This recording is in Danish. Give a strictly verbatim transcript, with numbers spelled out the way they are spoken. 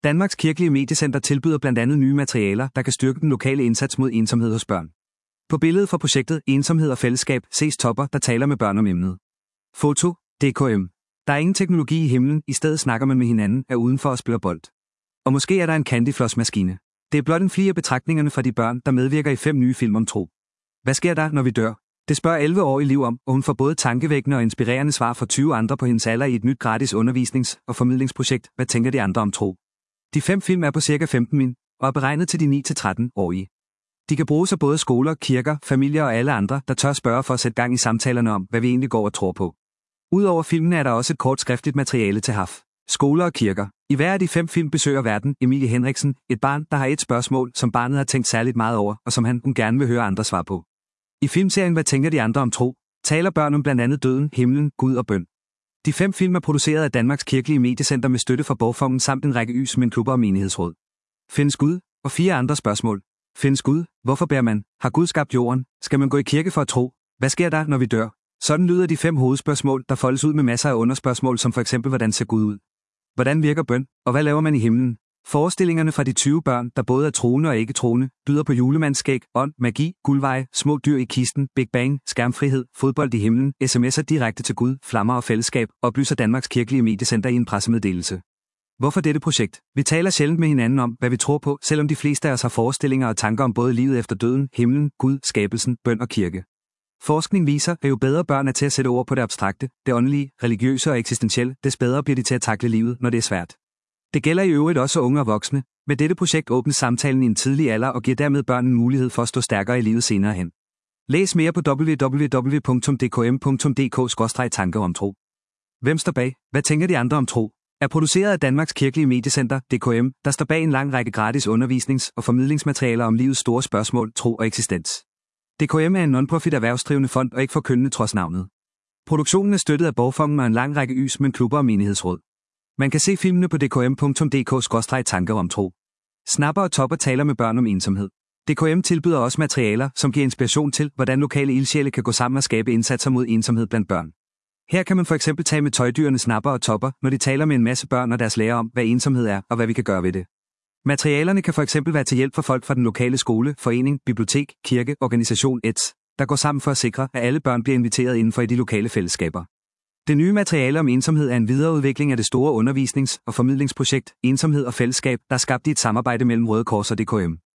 Danmarks Kirkelige Mediecenter tilbyder blandt andet nye materialer, der kan styrke den lokale indsats mod ensomhed hos børn. På billedet fra projektet Ensomhed og Fællesskab ses topper, der taler med børn om emnet. Foto, D K M. Der er ingen teknologi i himlen, i stedet snakker man med hinanden, er udenfor og spiller bold. Og måske er der en candyfloss-maskine. Det er blot en fli af betragtningerne fra de børn, der medvirker i fem nye film om tro. Hvad sker der, når vi dør? Det spørger elleve-årige Liv om, og hun får både tankevækkende og inspirerende svar fra tyve andre på hendes alder i et nyt gratis undervisnings- og formidlingsprojekt. Hvad tænker de andre om tro? De fem film er på cirka femten min, og er beregnet til de ni til tretten-årige. De kan bruges af både skoler, kirker, familier og alle andre, der tør spørge for at sætte gang i samtalerne om, hvad vi egentlig går og tror på. Udover filmene er der også et kort skriftligt materiale til H A F, skoler og kirker. I hver af de fem film besøger værten Emilie Henriksen, et barn, der har et spørgsmål, som barnet har tænkt særligt meget over, og som han hun gerne vil høre andre svar på. I filmserien Hvad tænker de andre om tro? Taler børn om blandt andet døden, himlen, Gud og bøn. De fem film er produceret af Danmarks Kirkelige Mediecenter med støtte fra Bogfonden samt en række Y-men klubber og menighedsråd. Findes Gud? Og fire andre spørgsmål. Findes Gud? Hvorfor bærer man? Har Gud skabt jorden? Skal man gå i kirke for at tro? Hvad sker der, når vi dør? Sådan lyder de fem hovedspørgsmål, der foldes ud med masser af underspørgsmål, som for eksempel, hvordan ser Gud ud? Hvordan virker bøn? Og hvad laver man i himlen? Forestillingerne fra de tyve børn, der både er troende og ikke troende, byder på julemandsskæg, ånd, magi, guldveje, små dyr i kisten, Big Bang, skærmfrihed, fodbold i himlen, sms'er direkte til Gud, flammer og fællesskab, oplyser Danmarks Kirkelige Mediecenter i en pressemeddelelse. Hvorfor dette projekt? Vi taler sjældent med hinanden om, hvad vi tror på, selvom de fleste af os har forestillinger og tanker om både livet efter døden, himlen, Gud, skabelsen, bøn og kirke. Forskning viser, at jo bedre børn er til at sætte ord på det abstrakte, det åndelige, religiøse og eksistentielle, des bedre bliver de til at takle livet, når det er svært. Det gælder i øvrigt også unge og voksne. Med dette projekt åbnes samtalen i en tidlig alder og giver dermed børn en mulighed for at stå stærkere i livet senere hen. Læs mere på w w w punktum d k m punktum d k skråstreg tanker om tro. Hvem står bag? Hvad tænker de andre om tro? Er produceret af Danmarks Kirkelige Mediecenter, D K M, der står bag en lang række gratis undervisnings- og formidlingsmaterialer om livets store spørgsmål, tro og eksistens. D K M er en non-profit erhvervsdrivende fond og ikke forkyndende trods navnet. Produktionen er støttet af Bogfonden og en lang række Y men klubber og menighedsråd. Man kan se filmene på d k m punktum d k skråstreg tanker om tro. Snapper og topper taler med børn om ensomhed. D K M tilbyder også materialer, som giver inspiration til, hvordan lokale ildsjæle kan gå sammen og skabe indsatser mod ensomhed blandt børn. Her kan man for eksempel tage med tøjdyrene Snapper og Topper, når de taler med en masse børn og deres lærer om, hvad ensomhed er og hvad vi kan gøre ved det. Materialerne kan for eksempel være til hjælp for folk fra den lokale skole, forening, bibliotek, kirke, organisation et cetera, der går sammen for at sikre, at alle børn bliver inviteret inden for i de lokale fællesskaber. Det nye materiale om ensomhed er en videreudvikling af det store undervisnings- og formidlingsprojekt Ensomhed og Fællesskab, der er skabt i et samarbejde mellem Røde Kors og D K M.